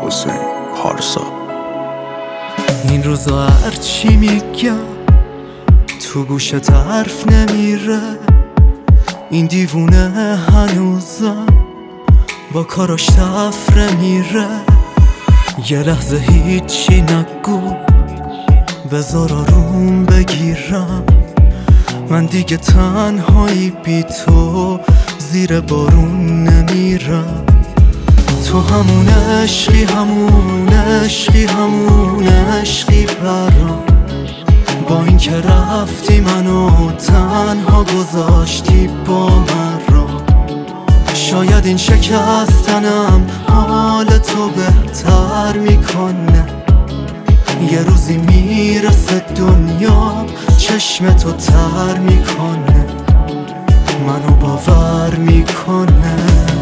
حسین پارسا. این روزا هرچی میگم تو گوشت حرف نمیره، این دیوونه هنوزم با کاراش تفره میره. یه لحظه هیچی نگو بذار آروم بگیرم، من دیگه تنهایی بی تو زیر بارون نمیرم. تو همون عشقی همون عشقی همون عشقی برام، با این که رفتی منو تنها گذاشتی با من رو. شاید این شکستنم حال تو بهتر میکنه، یه روزی میرسه دنیا چشم تو تر میکنه، منو باور میکنه.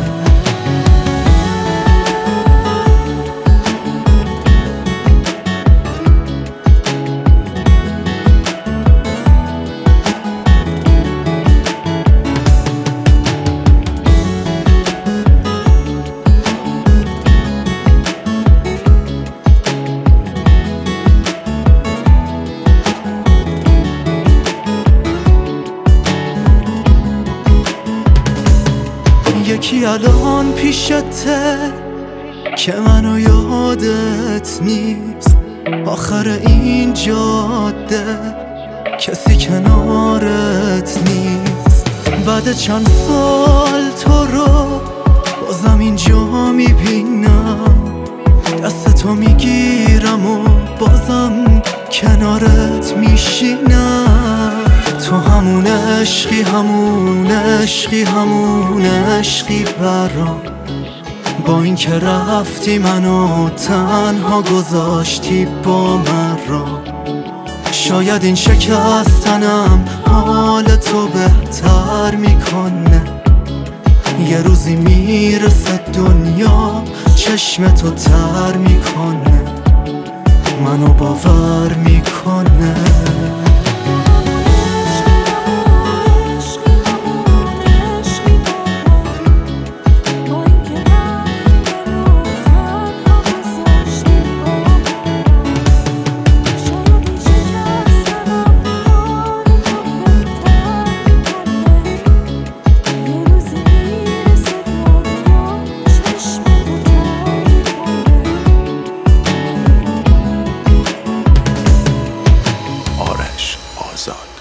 یکی الان پیشته که منو یادت نیست، آخر این جاده کسی کنارت نیست. بعد چند سال تو رو بازم اینجا میبینم، دست تو میگیرم و بازم کنارت میشینم. تو همون عشقی همون عشقی همون عشقی برام، با این که رفتی منو تنها گذاشتی با من رو. شاید این شکستنم حال تو بهتر میکنه، یه روزی میرسه دنیا چشم تو تر میکنه، منو باور میکنه. آزاد.